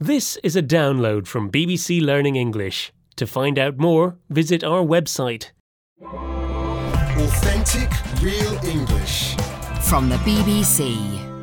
This is a download from BBC Learning English. To find out more, visit our website. Authentic, real English. From the BBC.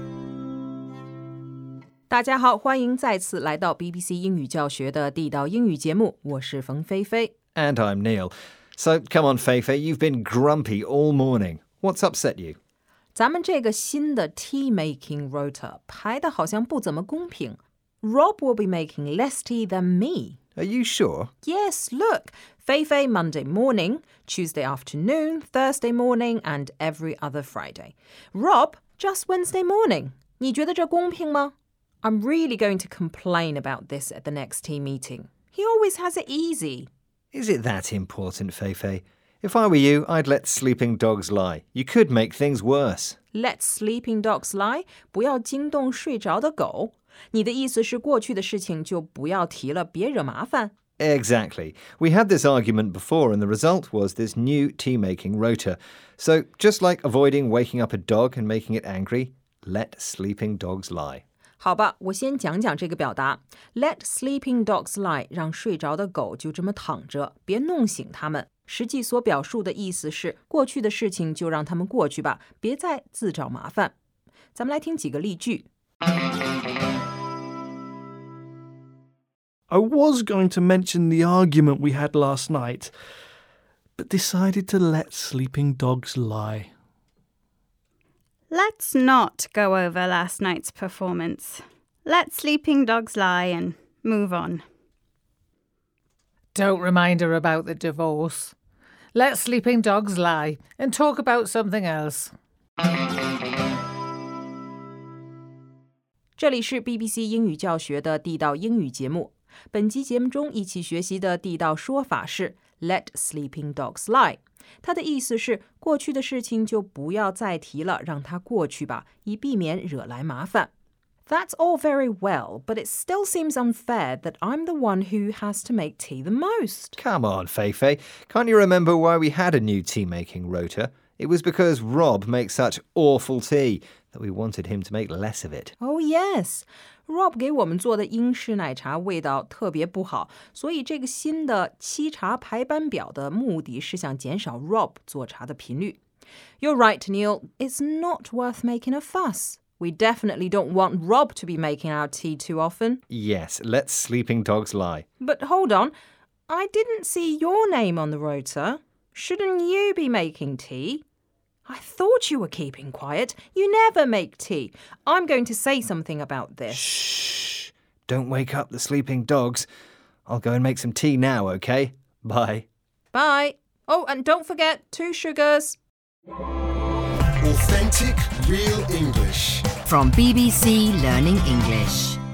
大家好，欢迎再次来到 BBC 英语教学的地道英语节目，我是冯菲菲。 And I'm Neil. So, come on, Feifei, you've been grumpy all morning. What's upset you? 咱们这个新的 tea making rota 排的好像不怎么公平。Rob will be making less tea than me. Are you sure? Yes, look. Feifei Monday morning, Tuesday afternoon, Thursday morning, and every other Friday. Rob, just Wednesday morning. 你觉得这公平吗？ I'm really going to complain about this at the next team meeting. He always has it easy. Is it that important, Feifei? If I were you, I'd let sleeping dogs lie. You could make things worse. Let sleeping dogs lie. 不要惊动睡着的狗。你的意思是过去的事情就不要提了，别惹麻烦。 Exactly. We had this argument before and the result was this new tea-making rota. So, just like avoiding waking up a dog and making it angry, let sleeping dogs lie. 好吧，我先讲讲这个表达。Let sleeping dogs lie， 让睡着的狗就这么躺着，别弄醒它们。实际所表述的意思是，过去的事情就让它们过去吧，别再自找麻烦。咱们来听几个例句。 I was going to mention the argument we had last night, but decided to let sleeping dogs lie. Let's not go over last night's performance. Let sleeping dogs lie and move on. Don't remind her about the divorce. Let sleeping dogs lie and talk about something else. 这里是 BBC 英语教学的地道英语节目。本期节目中一起学习的地道说法是 Let sleeping dogs lie。 它的意思是过去的事情就不要再提了，让它过去吧，以避免惹来麻烦。 That's all very well, but it still seems unfair that I'm the one who has to make tea the most. Come on, Feifei. Can't you remember why we had a new tea-making rota? It was because Rob makes such awful tea that we wanted him to make less of it. Oh, yes. Rob 给我们做的英式奶茶味道特别不好，所以这个新的沏茶排班表的目的是想减少 Rob 做茶的频率。 You're right, Neil. It's not worth making a fuss. We definitely don't want Rob to be making our tea too often. Yes, let sleeping dogs lie. But hold on. I didn't see your name on the rota. Shouldn't you be making tea? I thought you were keeping quiet. You never make tea. I'm going to say something about this. Shh. Don't wake up the sleeping dogs. I'll go and make some tea now, okay? Bye. Bye. Oh, and don't forget 2 sugars. Authentic, real English. From BBC Learning English.